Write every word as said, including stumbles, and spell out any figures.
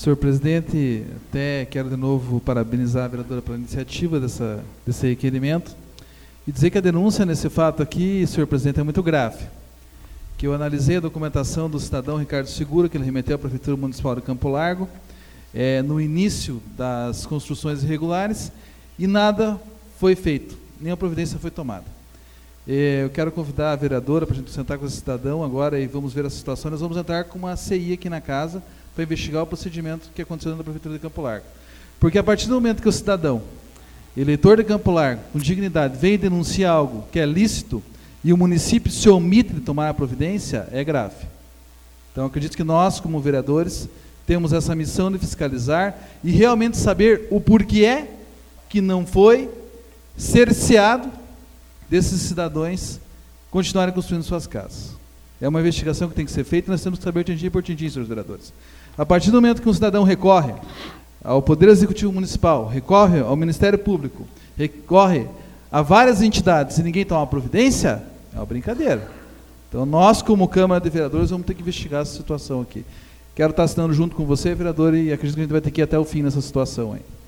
Senhor presidente, até quero de novo parabenizar a vereadora pela iniciativa dessa, desse requerimento e dizer que a denúncia nesse fato aqui, senhor presidente, é muito grave. Que eu analisei a documentação do cidadão Ricardo Segura, que ele remeteu à Prefeitura Municipal de Campo Largo, é, no início das construções irregulares, e nada foi feito, nenhuma providência foi tomada. É, eu quero convidar a vereadora para a gente sentar com esse cidadão agora e vamos ver a situação. Nós vamos entrar com uma C I aqui na casa para investigar o procedimento que aconteceu na Prefeitura de Campo Largo. Porque a partir do momento que o cidadão, eleitor de Campo Largo, com dignidade, vem denunciar algo que é lícito e o município se omite de tomar a providência, é grave. Então, acredito que nós, como vereadores, temos essa missão de fiscalizar e realmente saber o porquê que não foi cerceado desses cidadãos continuarem construindo suas casas. É uma investigação que tem que ser feita e nós temos que saber tintim por tintim, senhores vereadores. A partir do momento que um cidadão recorre ao Poder Executivo Municipal, recorre ao Ministério Público, recorre a várias entidades e ninguém toma uma providência, é uma brincadeira. Então, nós, como Câmara de Vereadores, vamos ter que investigar essa situação aqui. Quero estar assinando junto com você, vereador, e acredito que a gente vai ter que ir até o fim nessa situação aí.